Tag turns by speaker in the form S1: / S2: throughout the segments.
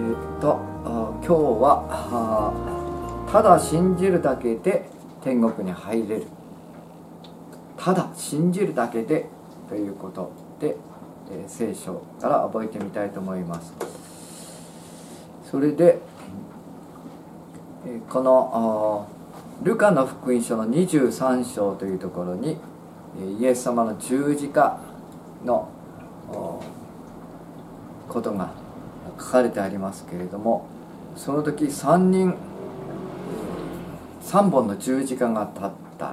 S1: 今日はただ信じるだけで天国に入れる。ただ信じるだけでということで、聖書から覚えてみたいと思います。それで、このルカの福音書の23章というところにイエス様の十字架のことが書かれてありますけれども、その時3本の十字架が立った。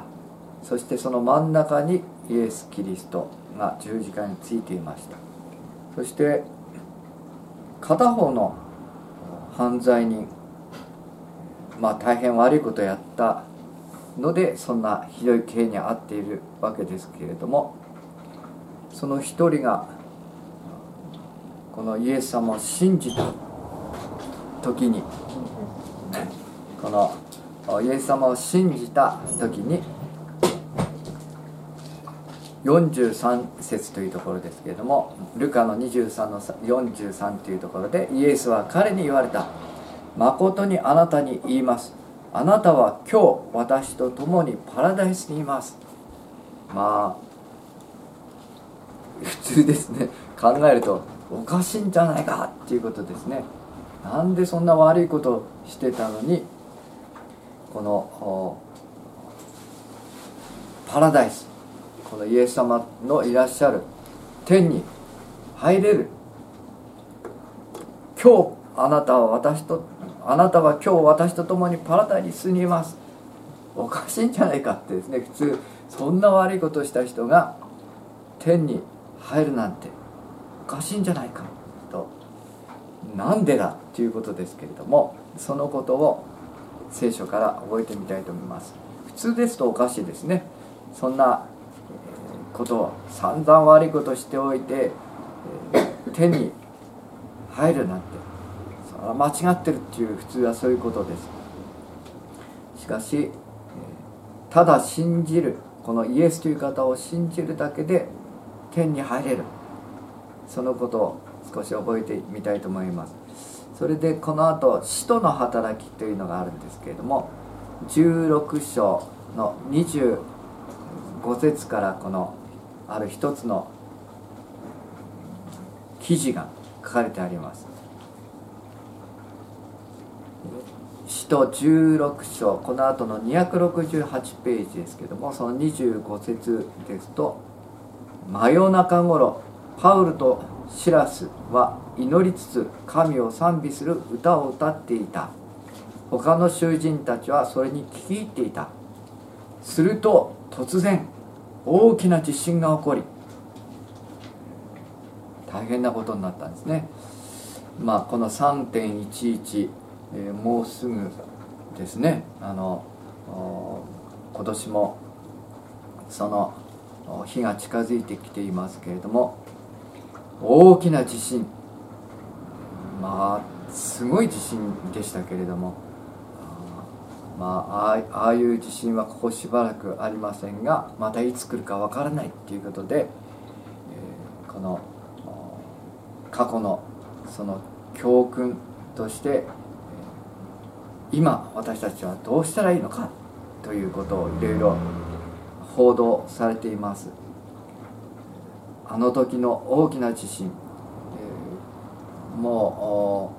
S1: そしてその真ん中にイエス・キリストが十字架についていました。そして片方の犯罪人、大変悪いことをやったのでそんなひどい刑に遭っているわけですけれども、その一人がこのイエス様を信じた時に、このイエス様を信じた時に43節というところですけれども、ルカの23の43というところでイエスは彼に言われた。誠にあなたに言います。あなたは今日私と共にパラダイスにいます。普通ですね、考えるとおかしいんじゃないかっていうことですね。なんでそんな悪いことをしてたのにこのパラダイス、このイエス様のいらっしゃる天に入れる。今日あなたは今日私と共にパラダイスにいます。おかしいんじゃないかってですね、普通そんな悪いことをした人が天に入るなんておかしいんじゃないかと、なんでだということですけれども、そのことを聖書から覚えてみたいと思います。普通ですとおかしいですね。そんなことを散々悪いことをしておいて天に入るなんて、それは間違ってるっていう、普通はそういうことです。しかしただ信じる、このイエスという方を信じるだけで天に入れる、そのことを少し覚えてみたいと思います。それでこの後使徒の働きというのがあるんですけれども、16章の25節からこのある一つの記事が書かれてあります。使徒16章、この後の268ページですけれども、その25節ですと、真夜中頃パウルとシラスは祈りつつ神を賛美する歌を歌っていた。他の囚人たちはそれに聞き入っていた。すると突然大きな地震が起こり、大変なことになったんですね。この 3.11、もうすぐですね。今年もその日が近づいてきていますけれども、大きな地震、すごい地震でしたけれども、ああいう地震はここしばらくありませんが、またいつ来るかわからないということで、この過去のその教訓として今私たちはどうしたらいいのかということをいろいろ報道されています。あの時の大きな地震、も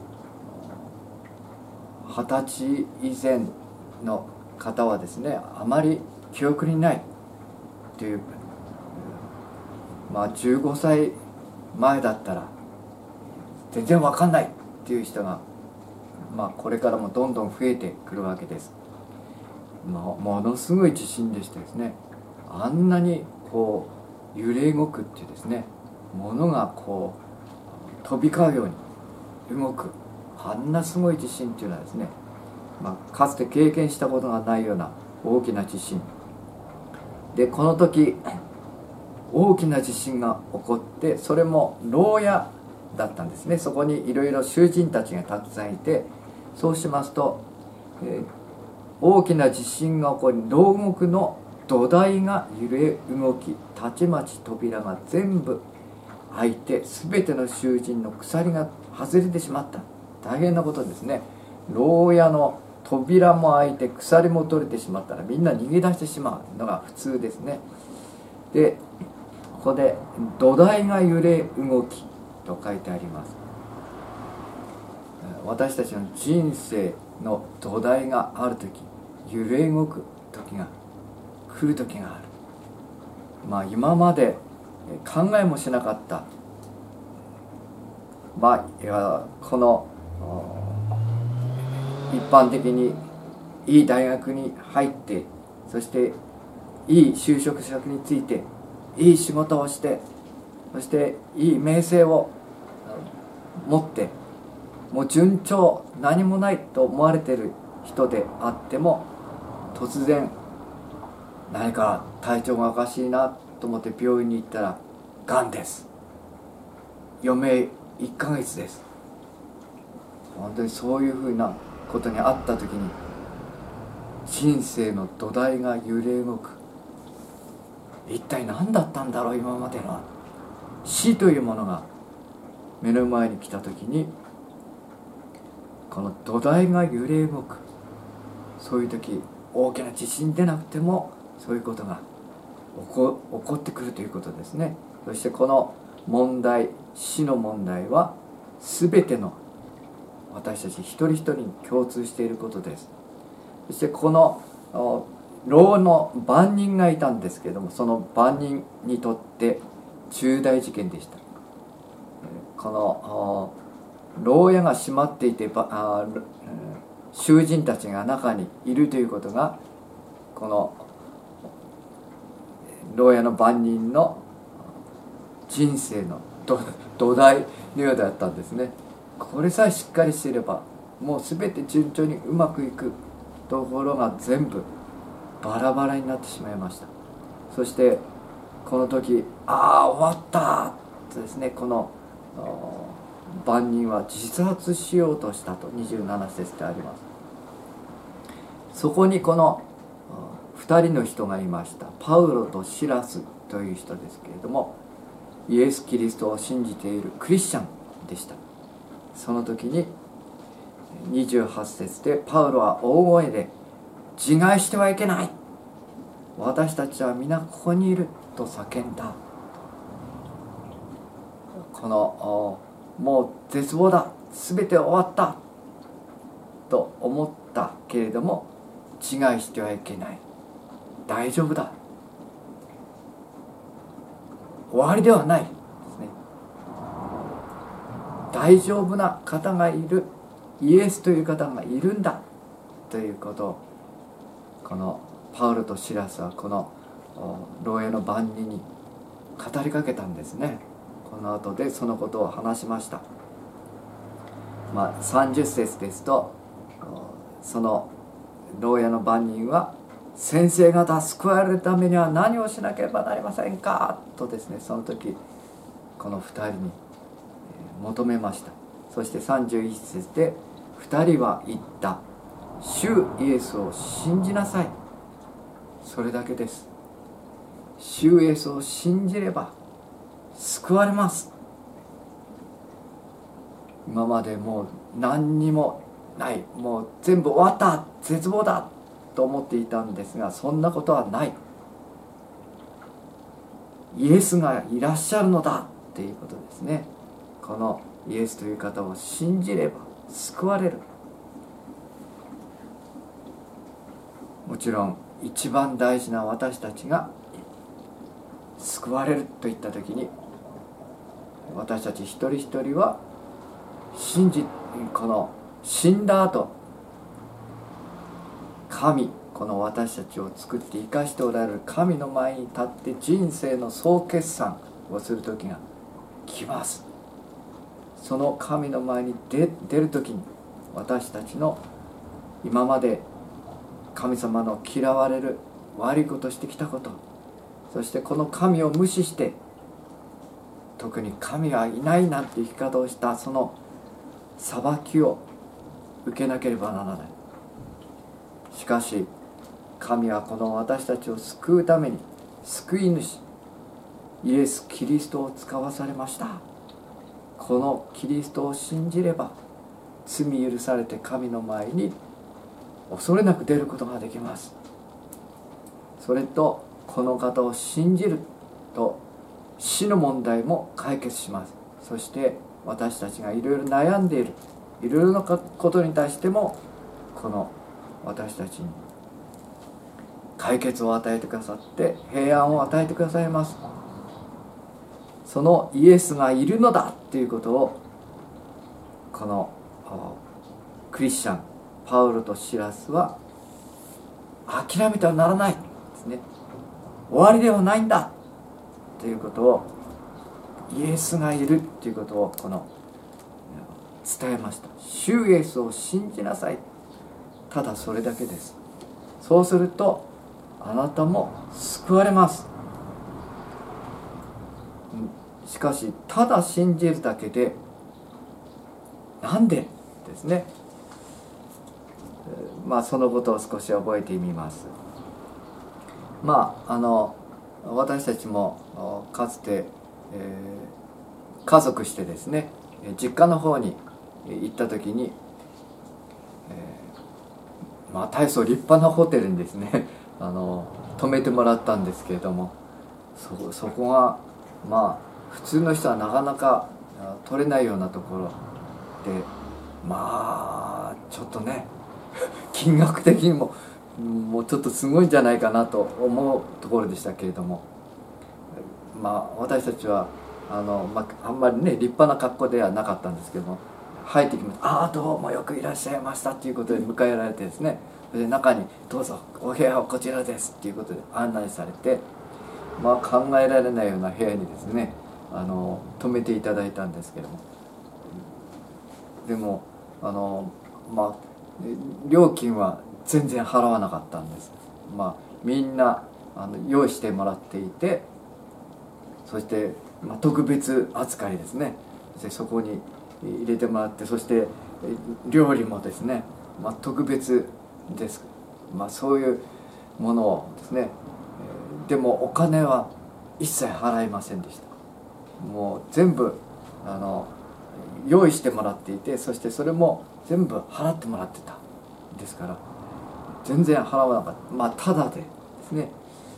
S1: う20歳以前の方はですね、あまり記憶にないという、15歳前だったら全然わかんないっていう人が、これからもどんどん増えてくるわけです。ものすごい地震でしてですね、あんなにこう揺れ動くっていうですね、物がこう飛び交うように動く、あんなすごい地震っていうのはですね、かつて経験したことがないような大きな地震で、この時大きな地震が起こって、それも牢屋だったんですね。そこにいろいろ囚人たちがたくさんいて、そうしますと、大きな地震が起こり、牢獄の土台が揺れ動き、たちまち扉が全部開いて、全ての囚人の鎖が外れてしまった。 大変なことですね。牢屋の扉も開いて鎖も取れてしまったらみんな逃げ出してしまうのが普通ですね。でここで土台が揺れ動きと書いてあります。私たちの人生の土台がある時、揺れ動く時が来る時がある。今まで考えもしなかった、この一般的にいい大学に入って、そしていい就職先について、いい仕事をして、そしていい名声を持って、もう順調、何もないと思われている人であっても、突然何か体調がおかしいなと思って病院に行ったら、がんです、余命1ヶ月です。本当にそういうふうなことにあった時に、人生の土台が揺れ動く。一体何だったんだろう、今までの死というものが目の前に来た時に、この土台が揺れ動く。そういう時、大きな地震でなくてもそういうことが起こってくるということですね。そしてこの問題、死の問題は全ての私たち一人一人に共通していることです。そしてこの牢の番人がいたんですけれども、その番人にとって重大事件でした。この牢屋が閉まっていて、囚人たちが中にいるということが、この牢屋の番人の人生の土台のようだったんですね。これさえしっかりしていれば、もう全て順調にうまくいくところが全部バラバラになってしまいました。そしてこの時、終わったとですね、この番人は自殺しようとしたと27節であります。そこにこの2人の人がいました。パウロとシラスという人ですけれども、イエス・キリストを信じているクリスチャンでした。その時に28節で、パウロは大声で自害してはいけない、私たちは皆ここにいると叫んだ。このもう絶望だ、全て終わったと思ったけれども、自害してはいけない、大丈夫だ、終わりではないですね。大丈夫な方がいる、イエスという方がいるんだということを、このパウロとシラスはこの牢屋の番人に語りかけたんですね。この後でそのことを話しました。30節ですと、その牢屋の番人は、先生方救われるためには何をしなければなりませんかとですね、その時この2人に求めました。そして31節で、2人は言った。主イエスを信じなさい。それだけです。主イエスを信じれば救われます。今までもう何にもない、もう全部終わった、絶望だと思っていたんですが、そんなことはない。イエスがいらっしゃるのだっていうことですね。このイエスという方を信じれば救われる。もちろん一番大事な私たちが救われるといった時に、私たち一人一人はこの死んだ後、神、この私たちを作って生かしておられる神の前に立って人生の総決算をする時が来ます。その神の前に出る時に、私たちの今まで神様の嫌われる悪いことしてきたこと、そしてこの神を無視して、特に神はいないなんて生き方をしたその裁きを受けなければならない。しかし神はこの私たちを救うために救い主イエス・キリストを使わされました。このキリストを信じれば罪許されて神の前に恐れなく出ることができます。それとこの方を信じると死の問題も解決します。そして私たちがいろいろ悩んでいるいろいろなことに対してもこの私たちに解決を与えてくださって平安を与えてくださいます。そのイエスがいるのだということをこのクリスチャンパウロとシラスは諦めてはならないですね。終わりではないんだということをイエスがいるということをこの伝えました。主イエスを信じなさい、ただそれだけです。そうするとあなたも救われます。しかしただ信じるだけでなんでですね、そのことを少し覚えてみます。私たちもかつて、家族してですね実家の方に行った時に、大層立派なホテルにですね泊めてもらったんですけれども、そこが普通の人はなかなか取れないようなところで、ちょっとね金額的にもちょっとすごいんじゃないかなと思うところでしたけれども、私たちはあんまりね立派な格好ではなかったんですけども、入ってきます。どうもよくいらっしゃいましたということで迎えられてですね、で中にどうぞお部屋はこちらですっていうことで案内されて、考えられないような部屋にですね泊めていただいたんですけども、でも料金は全然払わなかったんです。みんな用意してもらっていて、そして、特別扱いですね。そこに入れてもらって、そして料理もですね、特別です。そういうものをですね、でもお金は一切払いませんでした。もう全部用意してもらっていて、そしてそれも全部払ってもらってたですから、全然払わなかった。ただでですね。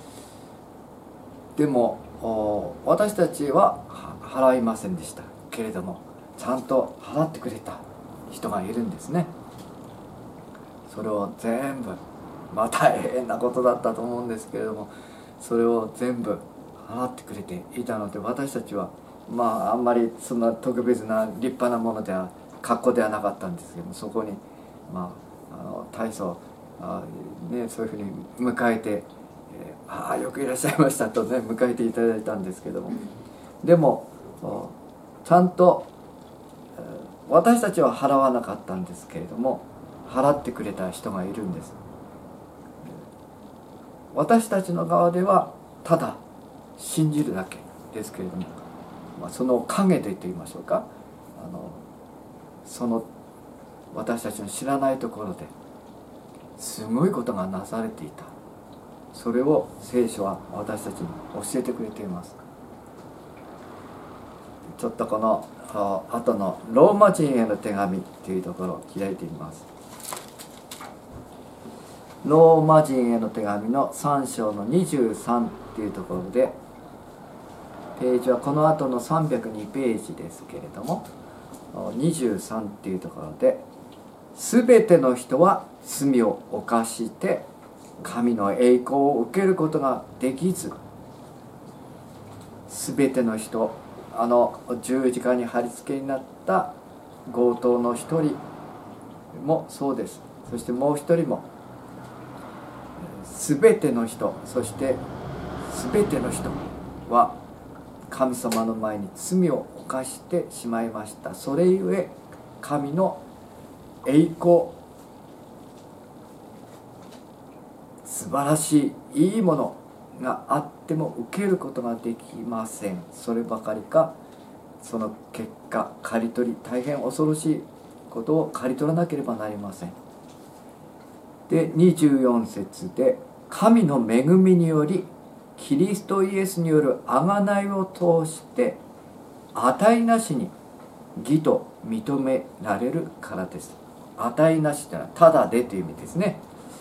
S1: でも私たちは払いませんでしたけれども、ちゃんと払ってくれた人がいるんですね。それを全部大変なことだったと思うんですけれども、それを全部払ってくれていたので、私たちはあんまりそんな特別な立派なものでは格好ではなかったんですけども、そこに大層そういうふうに迎えて、よくいらっしゃいましたとね迎えていただいたんですけども、でもちゃんと私たちは払わなかったんですけれども、払ってくれた人がいるんです。私たちの側ではただ信じるだけですけれども、その陰でと言いましょうか、その私たちの知らないところですごいことがなされていた。それを聖書は私たちに教えてくれています。ちょっとこの後のローマ人への手紙というところを開いてみます。ローマ人への手紙の3章の23というところで、ページはこの後の302ページですけれども、23っていうところで、すべての人は罪を犯して神の栄光を受けることができず、すべての人、十字架に貼り付けになった強盗の一人もそうです。そしてもう一人も、すべての人、そしてすべての人は神様の前に罪を犯してしまいました。それゆえ神の栄光、素晴らしいいいものがあっても受けることができません。そればかりか、その結果刈り取り、大変恐ろしいことを刈り取らなければなりません。で24節で、神の恵みによりキリストイエスによる贖いを通して値なしに義と認められるからです。値なしというのはただでという意味ですね。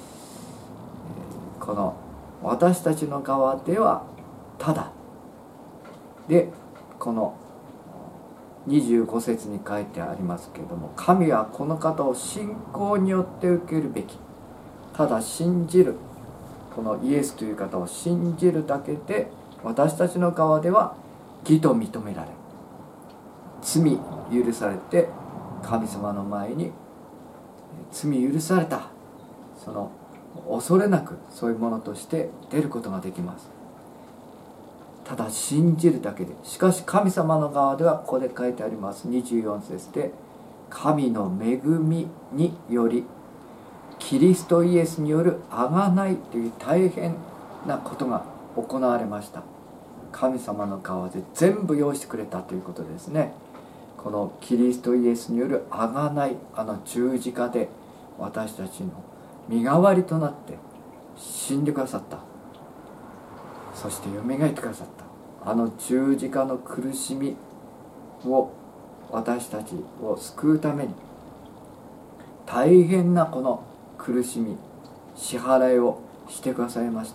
S1: この私たちの側ではただで、この25節に書いてありますけれども、神はこの方を信仰によって受けるべき。ただ信じる、このイエスという方を信じるだけで、私たちの側では義と認められ、罪許されて神様の前に罪許された、その恐れなくそういうものとして出ることができます。ただ信じるだけで。しかし神様の側ではここで書いてあります24節で、神の恵みによりキリストイエスによる贖いという大変なことが行われました。神様の側で全部用意してくれたということですね。このキリストイエスによる贖い、十字架で私たちの身代わりとなって死んでくださった。そしてよみがえってくださった。十字架の苦しみを、私たちを救うために大変なこの苦しみ、支払いをしてくださいました。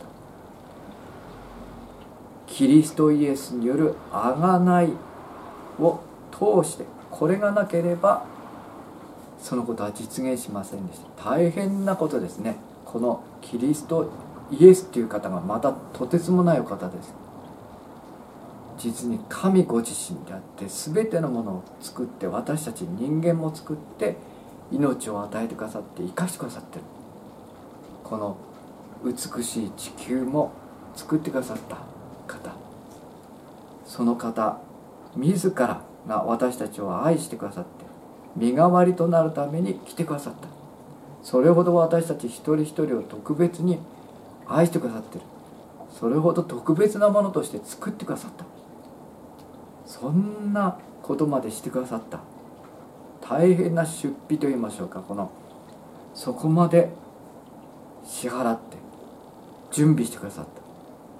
S1: キリストイエスによる贖いを通して、これがなければそのことは実現しませんでした。大変なことですね。このキリストイエスという方がまたとてつもないお方です。実に神ご自身であって、全てのものを作って、私たち人間も作って命を与えてくださって生かしてくださっている。この美しい地球も作ってくださった方、その方自らが私たちを愛してくださって身代わりとなるために来てくださった。それほど私たち一人一人を特別に愛してくださっている。それほど特別なものとして作ってくださった。そんなことまでしてくださった。大変な出費といいましょうか、そこまで支払って準備してくださった。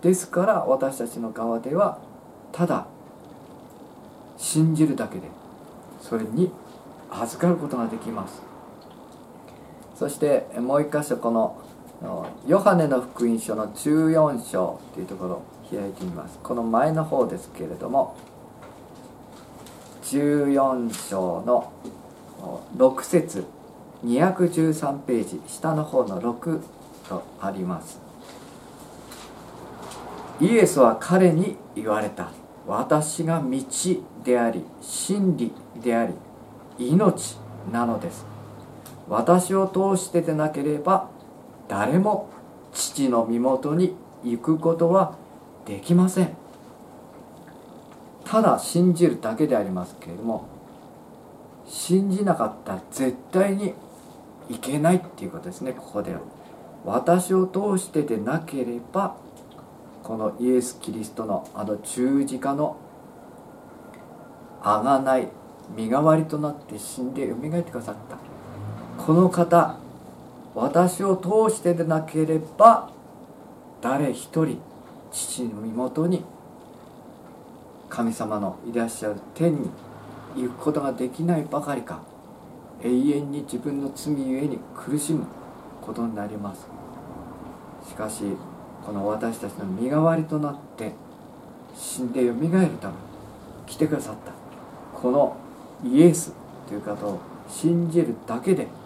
S1: ですから私たちの側ではただ信じるだけでそれに預かることができます。そしてもう一箇所、このヨハネの福音書の14章というところを開いてみます。この前の方ですけれども、14章の6節213ページ下の方の6とあります。イエスは彼に言われた。私が道であり真理であり命なのです。私を通してでなければ誰も父の身元に行くことはできません。ただ信じるだけでありますけれども、信じなかったら絶対にいけないっていうことですね。ここでは私を通してでなければ、このイエス・キリストの十字架の贖い、身代わりとなって死んでよみがえってくださったこの方、私を通してでなければ誰一人父の身元に、神様のいらっしゃる天に行くことができないばかりか、永遠に自分の罪ゆえに苦しむことになります。しかしこの私たちの身代わりとなって死んでよみがえるために来てくださったこのイエスという方を信じるだけで、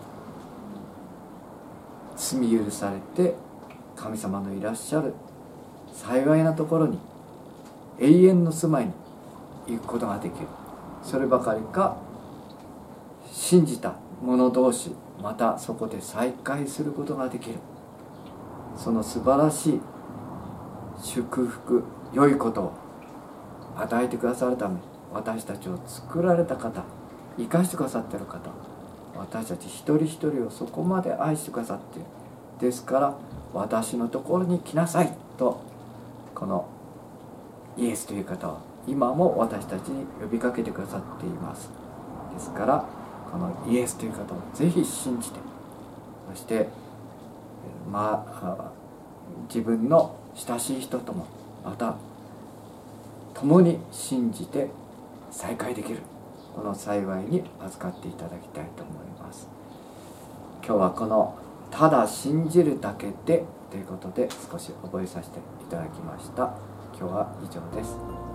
S1: 罪許されて神様のいらっしゃる幸いなところに、永遠の住まいに行くことができる。そればかりか、信じた者同士またそこで再会することができる。その素晴らしい祝福、良いことを与えてくださるため、私たちを作られた方、生かしてくださっている方、私たち一人一人をそこまで愛してくださっている。ですから私のところに来なさいと、このイエスという方は今も私たちに呼びかけてくださっています。ですからこのイエスという方をぜひ信じて、そして自分の親しい人ともまた共に信じて再会できる、 この幸いに預かっていただきたいと思います。今日はこのただ信じるだけでということで少し覚えさせていただきました。今日は以上です。